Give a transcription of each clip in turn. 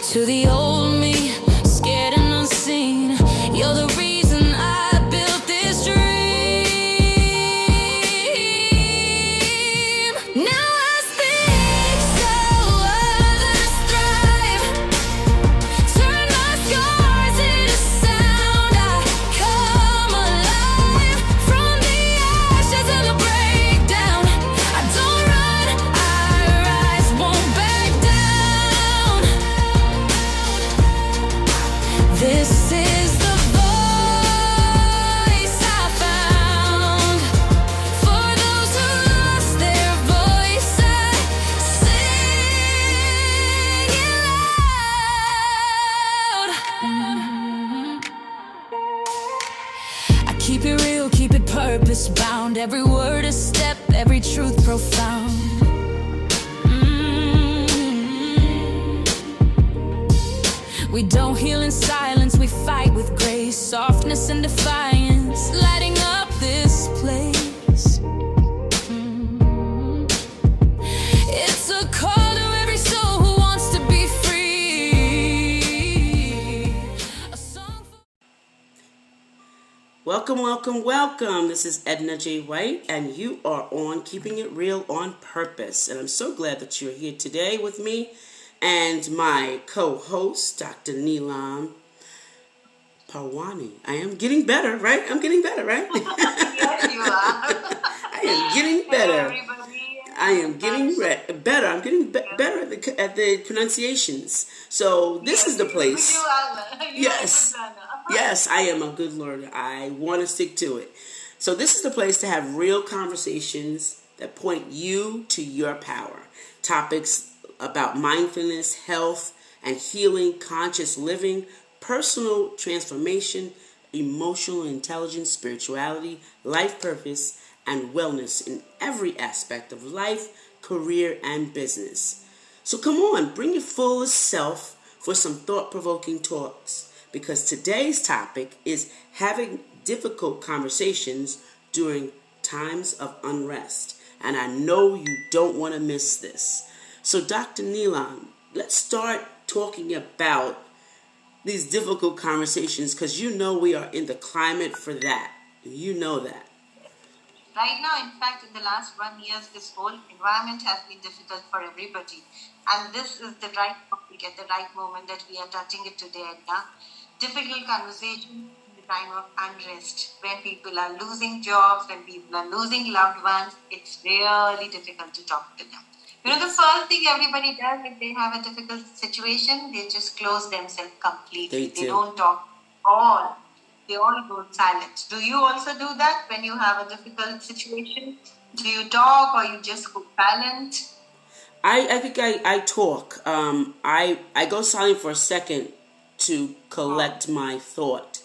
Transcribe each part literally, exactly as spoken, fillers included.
To the old me, scared and unseen, you're the reason I built this dream. Now I speak so others thrive. Turn my scars into sound. I come alive from the ashes of the breakdown. I don't run, I rise, won't back down. This is the voice I found. For those who lost their voice, I sing it loud. I keep it real, keep it purpose bound. Every word a step, every truth profound. We don't heal in silence, we fight with grace, softness and defiance, lighting up this place. Mm. It's a call to every soul who wants to be free. A song for- Welcome, welcome, welcome. This is Edna J. White, and you are on Keeping It Real on Purpose. And I'm so glad that you're here today with me and my co-host, Doctor Neelam Parwani. I am getting better, right? I'm getting better, right? Yes, you are. I am getting better. Hello, everybody. I am getting re- better. I'm getting be- better at the, at the pronunciations. So this is the place. You are. You Yes. are Yes, I am a good learner. I want to stick to it. So this is the place to have real conversations that point you to your power. Topics about mindfulness, health, and healing, conscious living, personal transformation, emotional intelligence, spirituality, life purpose, and wellness in every aspect of life, career, and business. So come on, bring your fullest self for some thought-provoking talks, because today's topic is having difficult conversations during times of unrest. And I know you don't want to miss this. So Doctor Neelam, let's start talking about these difficult conversations, because you know we are in the climate for that. You know that. Right now, in fact, in the last one year, this whole environment has been difficult for everybody. And this is the right topic at the right moment that we are touching it today, Edna. Difficult conversation in the time of unrest. When people are losing jobs, when people are losing loved ones, it's really difficult to talk to them. You know, the first thing everybody does if they have a difficult situation, they just close themselves completely. They do. They don't talk at all. They all go silent. Do you also do that when you have a difficult situation? Do you talk or you just go silent? I, I think I, I talk. Um, I, I go silent for a second to collect my thought,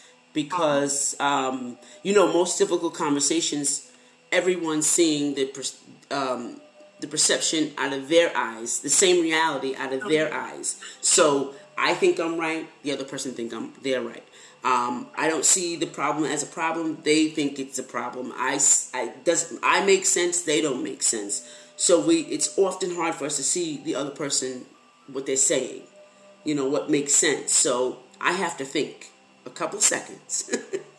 because, um, you know, most difficult conversations, everyone's seeing the per, um, the perception out of their eyes, the same reality out of their eyes. So I think I'm right, the other person think I'm they're right. Um, I don't see the problem as a problem. They think it's a problem. I, I does I make sense. They don't make sense. So we it's often hard for us to see the other person, what they're saying, you know, what makes sense. So I have to think a couple seconds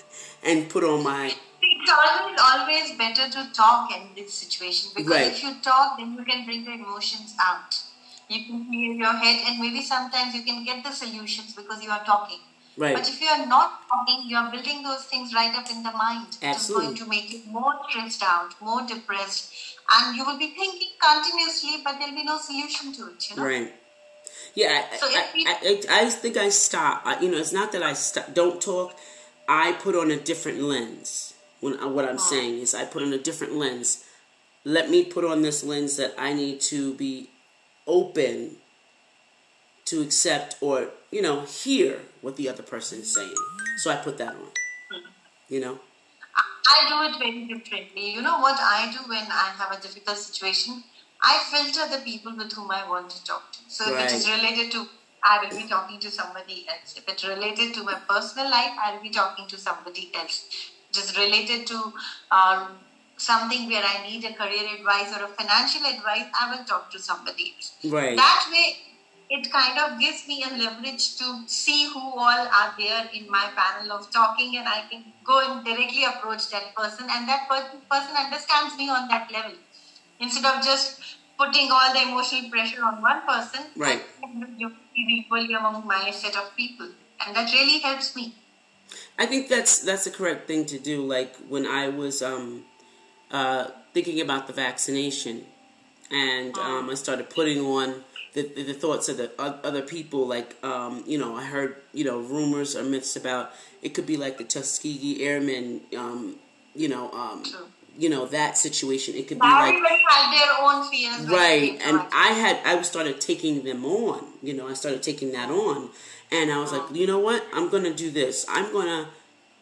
and put on my. It's always, always better to talk in this situation, because Right. if you talk, then you can bring the emotions out. You can clear your head, and maybe sometimes you can get the solutions because you are talking. Right. But if you are not talking, you are building those things right up in the mind. Absolutely. It's going to make you more stressed out, more depressed, and you will be thinking continuously, but there'll be no solution to it, you know? Right. Yeah, I, So I, if we- I, I, I think I stop. I, you know, it's not that I stop, don't talk. I put on a different lens. When what I'm saying is, I put on a different lens. Let me put on this lens that I need to be open to accept, or you know, hear what the other person is saying. So I put that on. You know. I do it very differently. You know what I do when I have a difficult situation? I filter the people with whom I want to talk to. So if Right. it is related to, I will be talking to somebody else. If it's related to my personal life, I will be talking to somebody else. If it is related to um, something where I need a career advice or a financial advice, I will talk to somebody else. Right. That way, it kind of gives me a leverage to see who all are there in my panel of talking, and I can go and directly approach that person, and that per- person understands me on that level. Instead of just putting all the emotional pressure on one person, right, I can do equally among my set of people, and that really helps me. I think that's that's the correct thing to do. Like when I was um, uh, thinking about the vaccination, and um, I started putting on the, the, the thoughts of the other people. Like um, you know, I heard you know rumors or myths about it could be like the Tuskegee Airmen. Um, you know, um, you know that situation. It could be like everybody had their own fears, right? And I had I started taking them on. You know, I started taking that on. And I was like, you know what? I'm going to do this. I'm going to,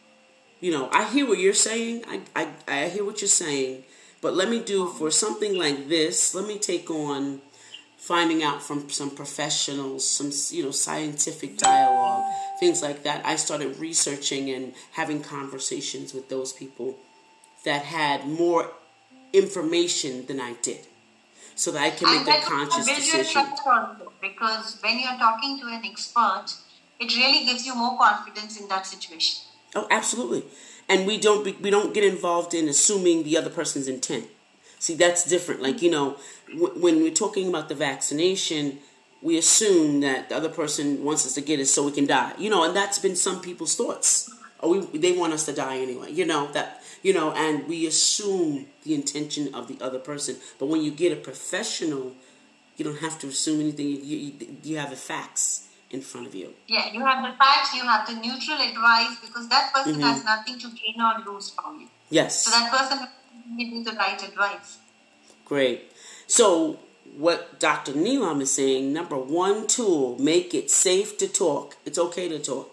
you know, I hear what you're saying. I, I, I hear what you're saying. But let me do for something like this, let me take on finding out from some professionals, some, you know, scientific dialogue, things like that. I started researching and having conversations with those people that had more information than I did, so that I can make a conscious decision. Because when you're talking to an expert, it really gives you more confidence in that situation. Oh, absolutely. And we don't be, we don't get involved in assuming the other person's intent. See, that's different. Like, you know, w- when we're talking about the vaccination, we assume that the other person wants us to get it so we can die. You know, and that's been some people's thoughts. Or we, they want us to die anyway. You know, that, you know, and we assume the intention of the other person. But when you get a professional, you don't have to assume anything. You, you, you have the facts in front of you. Yeah, you have the facts, you have the neutral advice, because that person Mm-hmm. has nothing to gain or lose from you. Yes. So that person will give you the right advice. Great. So what Doctor Neelam is saying, number one tool, make it safe to talk. It's okay to talk.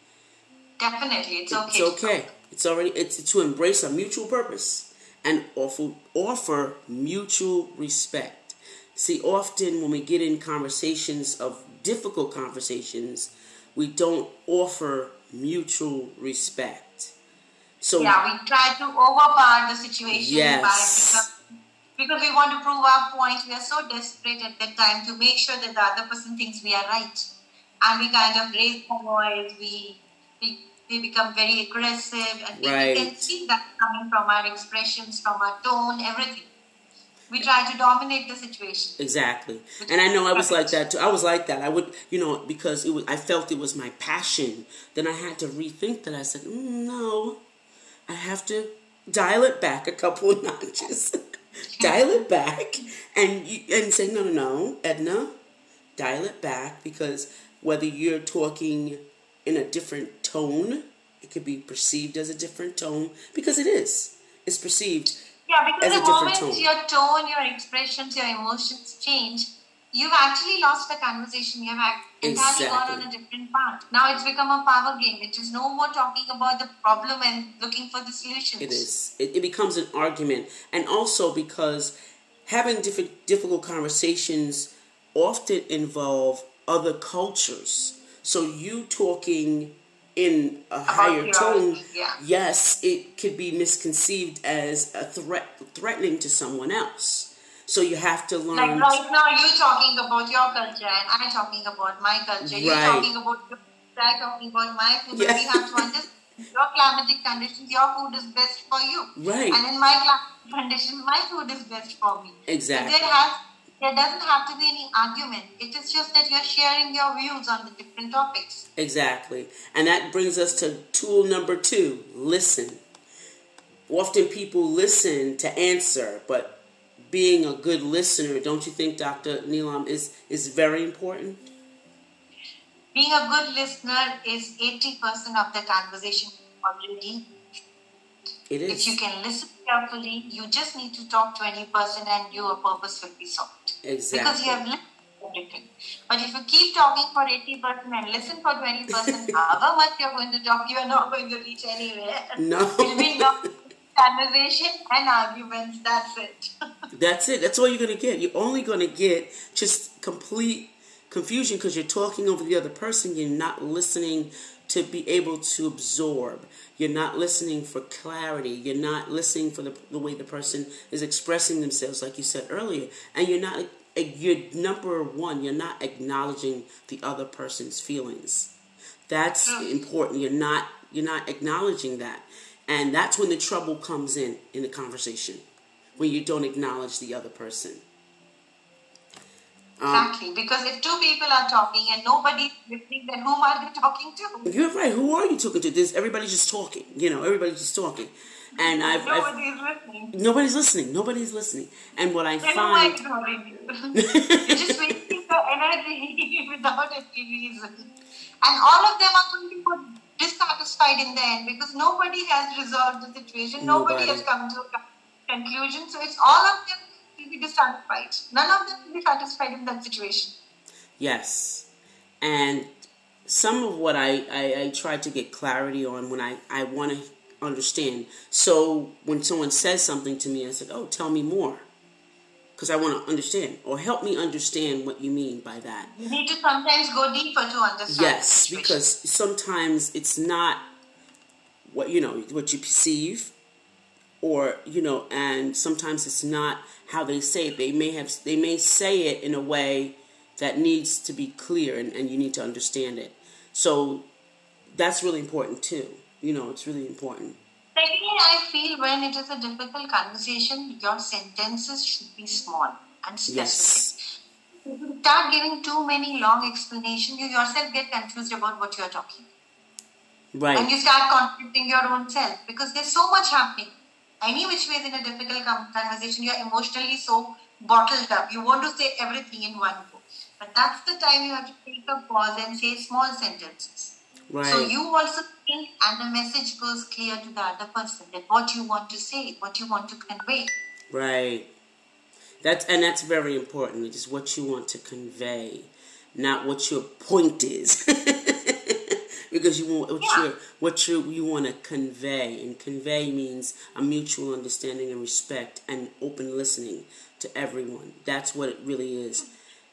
Definitely, it's okay. It's okay. To it's already, it's to embrace a mutual purpose and offer, offer mutual respect. See, often when we get in conversations of difficult conversations, we don't offer mutual respect. So yeah, we try to overpower the situation yes. by because we want to prove our point. We are so desperate at that time to make sure that the other person thinks we are right, and we kind of raise our voice. We we, we become very aggressive, and people right. can see that coming from our expressions, from our tone, everything. We try to dominate the situation. Exactly. And I know I was like that too. I was like that. I would, you know, because it was, I felt it was my passion. Then I had to rethink that. I said, mm, no, I have to dial it back a couple of notches. Dial it back and and say, no, no, no, Edna, dial it back, because whether you're talking in a different tone, it could be perceived as a different tone, because it is. It's perceived. Yeah, because as the a moment tone. your tone, your expressions, your emotions change, you've actually lost the conversation. You've entirely exactly. gone on a different path. Now it's become a power game. It is no more talking about the problem and looking for the solutions. It is. It, it becomes an argument. And also because having different, difficult conversations often involve other cultures. So you talking in a About higher tone, yeah. yes, it could be misconceived as a threat, threatening to someone else. So you have to learn. Like right now, you talking about your culture and I talking about my culture. You right. talking about your food, I talking about my food. Yeah. But we have to understand your climatic conditions. Your food is best for you. Right. And in my climatic conditions, my food is best for me. Exactly. So there has there doesn't have to be any argument. It is just that you're sharing your views on the different topics. Exactly. And that brings us to tool number two, listen. Often people listen to answer, but being a good listener, don't you think, Doctor Neelam, is, is very important? Being a good listener is eighty percent of the conversation already. It is. If you can listen carefully, you just need to talk twenty percent and your purpose will be solved. Exactly. Because you have listened to everything. But if you keep talking for eighty percent and listen for twenty percent, however much you're going to talk, you're not going to reach anywhere. No. It will be no conversation and arguments. That's it. That's it. That's all you're going to get. You're only going to get just complete confusion because you're talking over the other person. You're not listening to be able to absorb. You're not listening for clarity. You're not listening for the, the way the person is expressing themselves, like you said earlier. And you're not you're number one, you're not acknowledging the other person's feelings. That's important. You're not you're not acknowledging that. And that's when the trouble comes in in the conversation, when you don't acknowledge the other person. Um, exactly, because if two people are talking and nobody's listening, then whom are they talking to? You're right. Who are you talking to? This everybody's just talking. You know, everybody's just talking. And I've, nobody's I've, listening. Nobody's listening. Nobody's listening. And what I then find, who am I ignoring you? You're just wasting your energy without any reason. And all of them are going to be dissatisfied in the end because nobody has resolved the situation. Nobody, nobody has come to a conclusion. So it's all of them will be dissatisfied. None of them will be satisfied in that situation. Yes. And some of what I, I, I try to get clarity on when I, I want to understand. So when someone says something to me, I say, oh, tell me more. Because I want to understand. Or help me understand what you mean by that. You need to sometimes go deeper to understand. Yes, because sometimes it's not what, you know, what you perceive. Or, you know, and sometimes it's not how they say it. They may have, they may say it in a way that needs to be clear and, and you need to understand it. So that's really important too. You know, it's really important. Secondly, I feel when it is a difficult conversation, your sentences should be small and specific. Yes. If you start giving too many long explanations, you yourself get confused about what you are talking. Right. And you start contradicting your own self because there's so much happening. Any which ways in a difficult conversation, you're emotionally so bottled up. You want to say everything in one go. But that's the time you have to take a pause and say small sentences. Right. So you also think and the message goes clear to the other person that what you want to say, what you want to convey. Right. That's and that's very important. It is what you want to convey, not what your point is. Because you want what yeah. you what you you want to convey, and convey means a mutual understanding and respect and open listening to everyone. That's what it really is.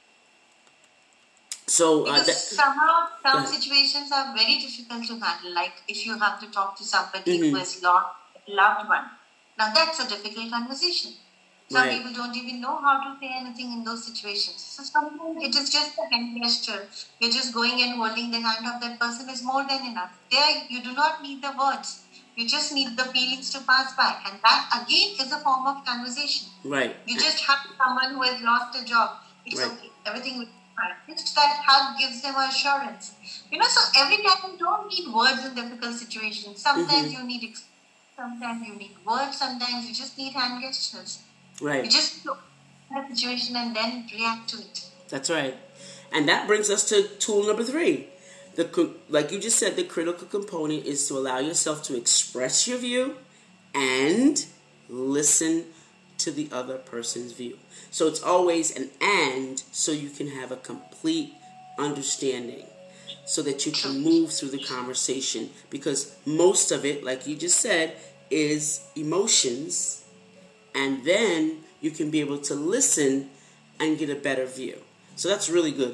So uh, because that, somehow some situations are very difficult to handle. Like if you have to talk to somebody mm-hmm. who has lost a loved one. Now that's a difficult conversation. Some right. people don't even know how to say anything in those situations. So sometimes it is just a hand gesture. You're just going and holding the hand of that person is more than enough. There you do not need the words. You just need the feelings to pass by. And that again is a form of conversation. Right. You just hug someone who has lost a job. It's right. okay. Everything will be fine. Just that hug gives them assurance. You know, so every time you don't need words in difficult situations. Sometimes mm-hmm. you need ex- sometimes you need words, sometimes you just need hand gestures. Right. You just look at the situation and then react to it. That's right. And that brings us to tool number three. The like you just said, the critical component is to allow yourself to express your view and listen to the other person's view. So it's always an and, so you can have a complete understanding, so that you can move through the conversation. Because most of it, like you just said, is emotions. And then you can be able to listen and get a better view. So that's really good.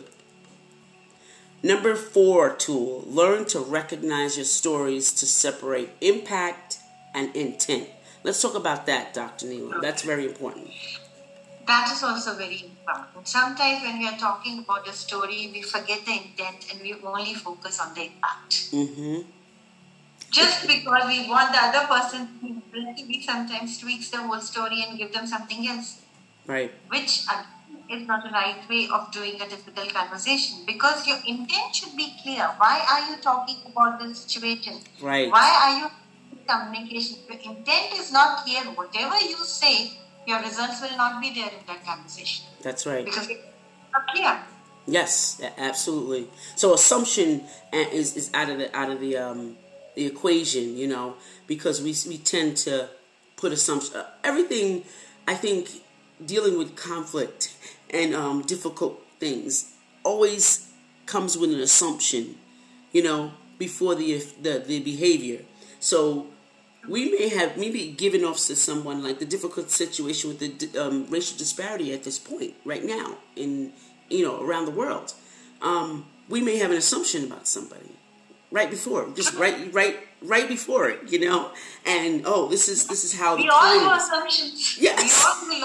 Number four tool, learn to recognize your stories to separate impact and intent. Let's talk about that, Doctor Neelam. That's very important. That is also very important. Sometimes when we are talking about a story, we forget the intent and we only focus on the impact. Mm-hmm. Just because we want the other person to we sometimes tweaks the whole story and give them something else. Right. Which is not the right way of doing a difficult conversation, because your intent should be clear. Why are you talking about this situation? Right. Why are you communication? Your intent is not clear. Whatever you say, your results will not be there in that conversation. That's right. Because it's not clear. Yes, absolutely. So assumption is, is out of the out of the um the equation, you know, because we we tend to put assumptions. Uh, everything, I think, dealing with conflict and um, difficult things always comes with an assumption, you know, before the the, the behavior. So we may have maybe given off to someone like the difficult situation with the um, racial disparity at this point right now in, you know, around the world. Um, we may have an assumption about somebody right before, just right, right, right before it, you know, and oh, this is this is how we the all plan do is. assumptions. Yes. We all do a lot of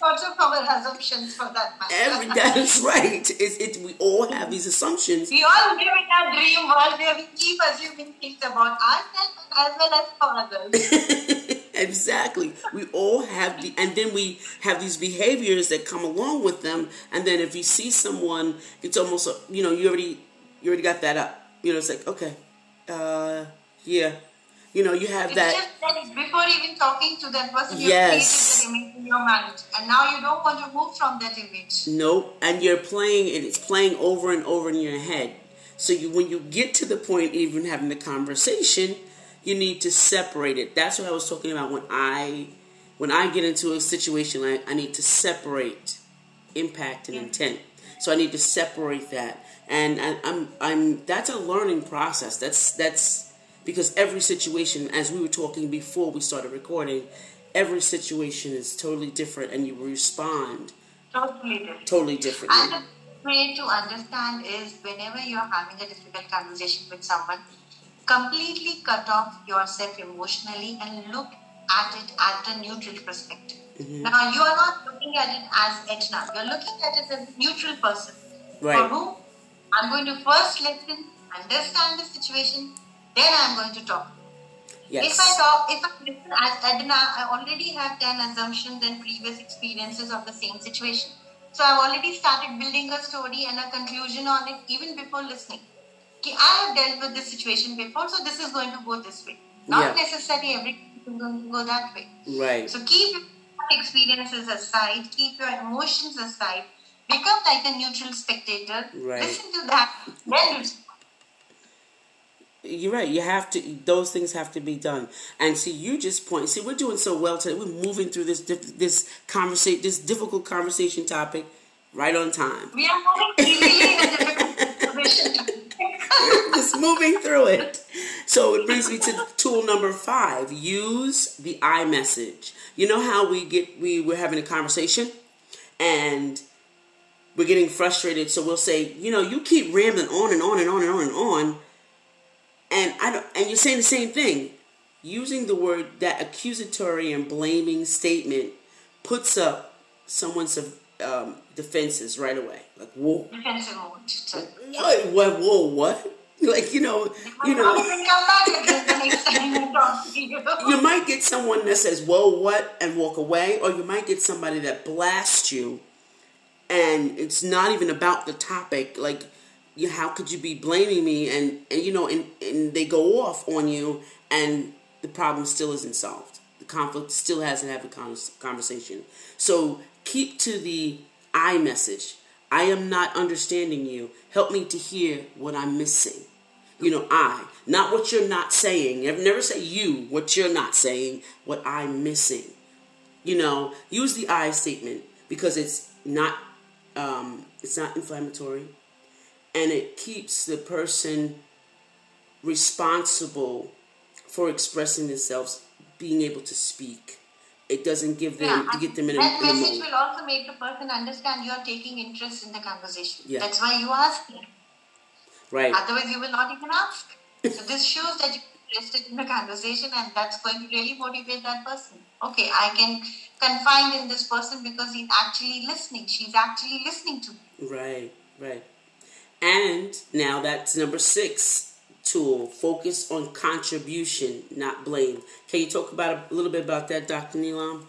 also from our assumptions for that matter. Every, that's right. It's, it, we all have these assumptions. We all live in a dream world where we keep assuming things about ourselves as well as for others. Exactly. We all have the, and then we have these behaviors that come along with them. And then if you see someone, it's almost, you know, you already, you already got that up. You know, it's like, okay, uh, yeah. You know, you have it's that. Just that before even talking to that person, you yes. created that image in your mind. And now you don't want to move from that image. Nope. And you're playing, and it's playing over and over in your head. So you, when you get to the point, even having the conversation, you need to separate it. That's what I was talking about when I, when I get into a situation, I, I need to separate impact and yeah. intent. So I need to separate that, and I, I'm, I'm. That's a learning process. That's that's because every situation, as we were talking before we started recording, every situation is totally different, and you respond totally different. Totally differently. And the way to understand is whenever you're having a difficult conversation with someone, completely cut off yourself emotionally and look at it at a neutral perspective. Mm-hmm. Now, you are not looking at it as Edna. You're looking at it as a neutral person. Right. For whom I'm going to first listen, understand the situation, then I'm going to talk. Yes. If I talk, if I listen as Edna, I already have done assumptions and previous experiences of the same situation. So I've already started building a story and a conclusion on it even before listening. I have dealt with this situation before, so this is going to go this way. Not yeah. necessarily everything is going to go that way. Right. So keep your experiences aside, keep your emotions aside, become like a neutral spectator. Right. Listen to that, then respond. You're right. You have to. Those things have to be done. And see, you just point. See, we're doing so well today. We're moving through this this conversation, this difficult conversation topic, right on time. We are moving easily in a difficult conversation. Just moving through it. So it brings me to tool number five. Use the I message. You know how we get we we're having a conversation and we're getting frustrated. So we'll say, you know, you keep rambling on and on and on and on and on. And I don't, and you're saying the same thing. Using the word, that accusatory and blaming statement puts up someone's um, defenses right away. Like, whoa. Defensive mode. What? What? Whoa, what? Like, you know, you know. You might get someone that says, whoa, what? And walk away. Or you might get somebody that blasts you. And it's not even about the topic. Like, you, how could you be blaming me? And, and you know, and, and they go off on you, and the problem still isn't solved. The conflict still hasn't had a conversation. So keep to the I message. I am not understanding you. Help me to hear what I'm missing. You know, I. Not what you're not saying. Never, never say you, what you're not saying, what I'm missing. You know, use the I statement because it's not, um, it's not inflammatory. And it keeps the person responsible for expressing themselves, being able to speak. It doesn't give them, yeah, to get them in a, that in a message mode. will also make the person understand you are taking interest in the conversation. Yeah. That's why you ask them. Right. Otherwise, you will not even ask. So this shows that you're interested in the conversation, and that's going to really motivate that person. Okay, I can confide in this person because he's actually listening. She's actually listening to me. Right, right. And now that's number six tool. Focus on contribution, not blame. Can you talk about a little bit about that, Doctor Neelam?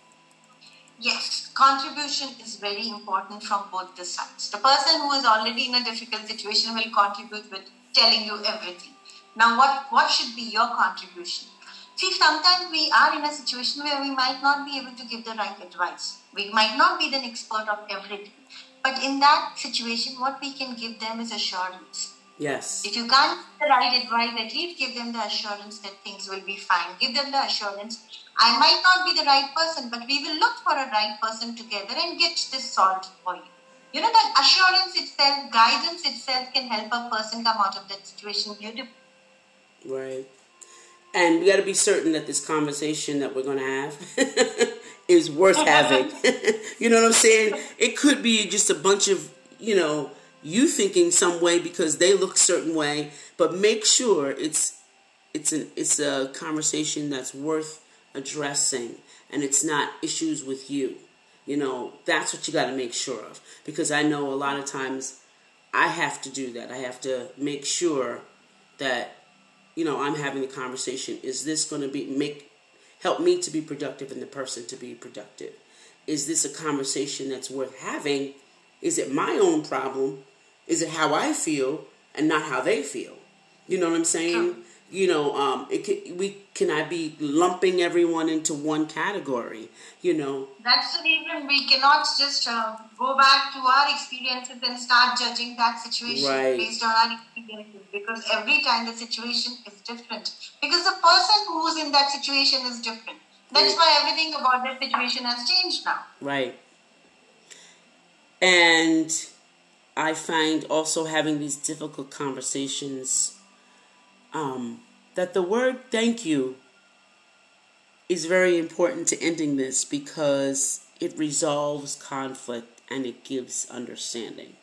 Yes, contribution is very important from both the sides. The person who is already in a difficult situation will contribute with telling you everything. Now, what, what should be your contribution? See, sometimes we are in a situation where we might not be able to give the right advice. We might not be the expert of everything. But in that situation, what we can give them is assurance. Yes. If you can't give the right advice, at least give them the assurance that things will be fine. Give them the assurance, I might not be the right person, but we will look for a right person together and get this solved for you. You know, that assurance itself, guidance itself can help a person come out of that situation beautifully. Right. And we got to be certain that this conversation that we're going to have is worth having. You know what I'm saying? It could be just a bunch of, you know, you thinking some way because they look a certain way, but make sure it's it's an it's a conversation that's worth addressing, and it's not issues with you. You know, that's what you got to make sure of. Because I know a lot of times I have to do that. I have to make sure that, you know, I'm having a conversation. Is this going to be make help me to be productive and the person to be productive? Is this a conversation that's worth having? Is it my own problem? Is it how I feel and not how they feel? You know what I'm saying? You know, um, it can, we can I be lumping everyone into one category? You know, that's the reason we cannot just uh, go back to our experiences and start judging that situation right. based on our experiences, because every time the situation is different. Because the person who's in that situation is different. That's right. Why everything about that situation has changed now. Right. And I find also having these difficult conversations. Um, that the word thank you is very important to ending this, because it resolves conflict and it gives understanding.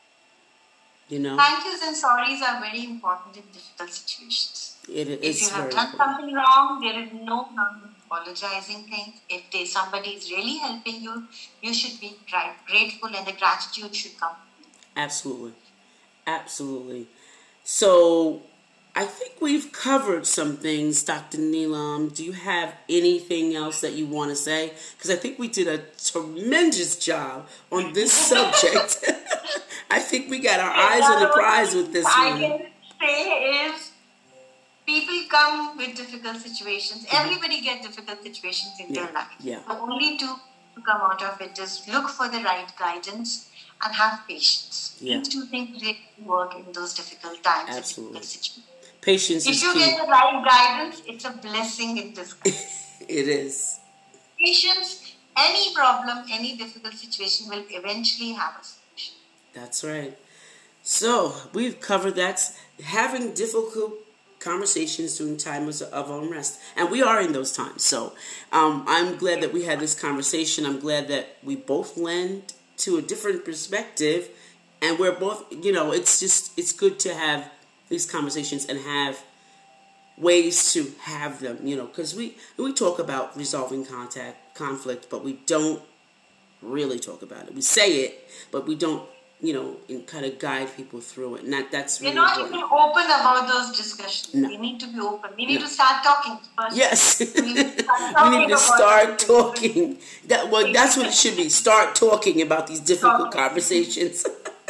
You know? Thank yous and sorries are very important in difficult situations. It is. If you have very done important. something wrong, there is no harm in apologizing things. If they, somebody is really helping you, you should be grateful and the gratitude should come. Absolutely. Absolutely. So I think we've covered some things, Doctor Neelam. Do you have anything else that you want to say? Because I think we did a tremendous job on this subject. I think we got our eyes on the prize with this I one. can say is people come with difficult situations. Mm-hmm. Everybody gets difficult situations in yeah. their life. Yeah. The only two to come out of it is look for the right guidance and have patience. Yeah. These two things really work in those difficult times. Absolutely. Difficult situations. Patience if is you key. get the right guidance, it's a blessing in disguise. It is. Patience, any problem, any difficult situation will eventually have a solution. That's right. So we've covered that. Having difficult conversations during times of unrest, and we are in those times. So um, I'm glad that we had this conversation. I'm glad that we both lend to a different perspective, and we're both, you know, it's just it's good to have these conversations and have ways to have them, you know, because we we talk about resolving contact conflict, but we don't really talk about it. We say it, but we don't, you know, and kind of guide people through it. And that, that's really We're not important. even open about those discussions. No. We need to be open. We need No. to start talking first. Yes. We need to start we talking need to about start it. talking. That well, that's what it should be. Start talking about these difficult Talking. conversations.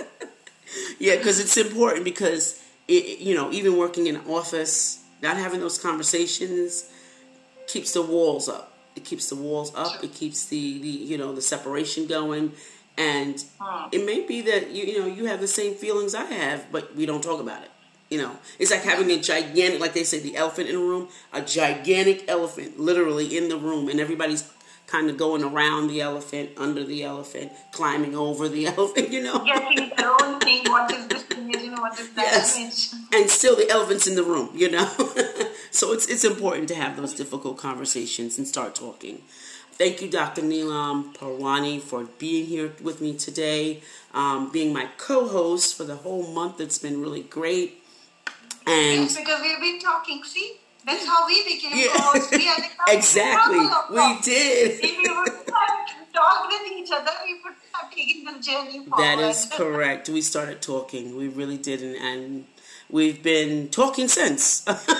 Yeah, because it's important, because it, you know, even working in an office, not having those conversations keeps the walls up. It keeps the walls up. Sure. It keeps the, the you know the separation going, and Hmm. it may be that you you know you have the same feelings I have, but we don't talk about it. You know, it's like having a gigantic, like they say, the elephant in the room, a gigantic elephant literally in the room, and everybody's kind of going around the elephant, under the elephant, climbing over the elephant, you know. Getting their own thing. What is this image and what is that Yes. image? And still the elephant's in the room, you know. So it's it's important to have those difficult conversations and start talking. Thank you, Doctor Neelam Parwani, for being here with me today, um, being my co-host for the whole month. It's been really great. And Yes, because we've been talking. See, that's how we became Yeah. co-hosts. We had a Exactly, couple of we talks. did. If we would have talked with each other, we would have taken the journey forward. That is correct. We started talking. We really did, and, and we've been talking since.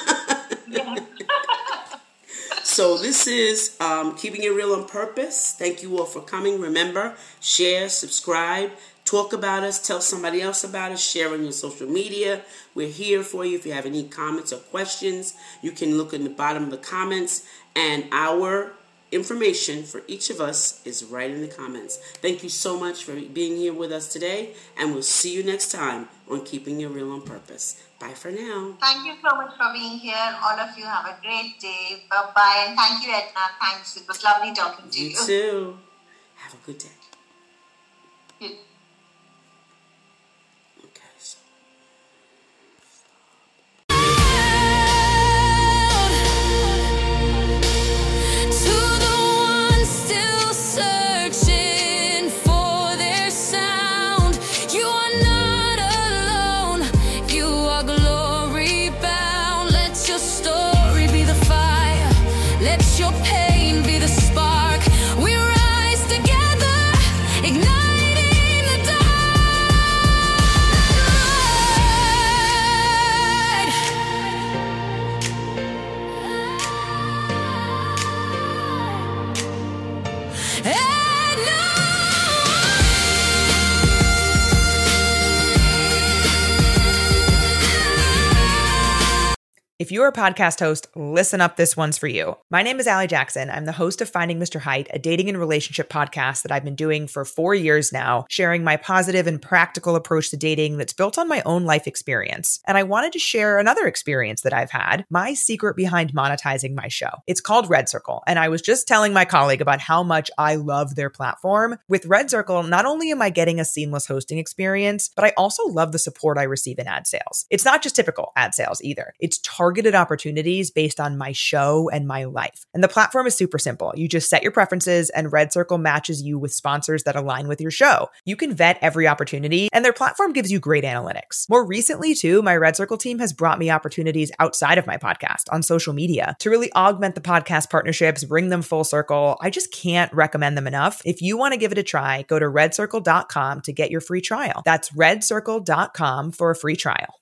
Yes. So this is um, Keeping It Real on Purpose. Thank you all for coming. Remember, share, subscribe, talk about us, tell somebody else about us, share on your social media. We're here for you. If you have any comments or questions, you can look in the bottom of the comments, and our information for each of us is right in the comments. Thank you so much for being here with us today, and we'll see you next time on Keeping It Real on Purpose. Bye for now. Thank you so much for being here. All of you have a great day. Bye-bye. And thank you, Edna. Thanks. It was lovely talking to you. You too. Have a good day. You Okay, so. To the one still searching for their sound, you are not alone. You are glory bound. Let your story be the fire. Let your pain be the spark. We rise together. If you're a podcast host, listen up, this one's for you. My name is Allie Jackson. I'm the host of Finding Mister Height, a dating and relationship podcast that I've been doing for four years now, sharing my positive and practical approach to dating that's built on my own life experience. And I wanted to share another experience that I've had, my secret behind monetizing my show. It's called Red Circle, and I was just telling my colleague about how much I love their platform. With Red Circle, not only am I getting a seamless hosting experience, but I also love the support I receive in ad sales. It's not just typical ad sales either. It's targeted opportunities based on my show and my life. And the platform is super simple. You just set your preferences and Red Circle matches you with sponsors that align with your show. You can vet every opportunity and their platform gives you great analytics. More recently too, my Red Circle team has brought me opportunities outside of my podcast on social media to really augment the podcast partnerships, bring them full circle. I just can't recommend them enough. If you want to give it a try, go to red circle dot com to get your free trial. That's red circle dot com for a free trial.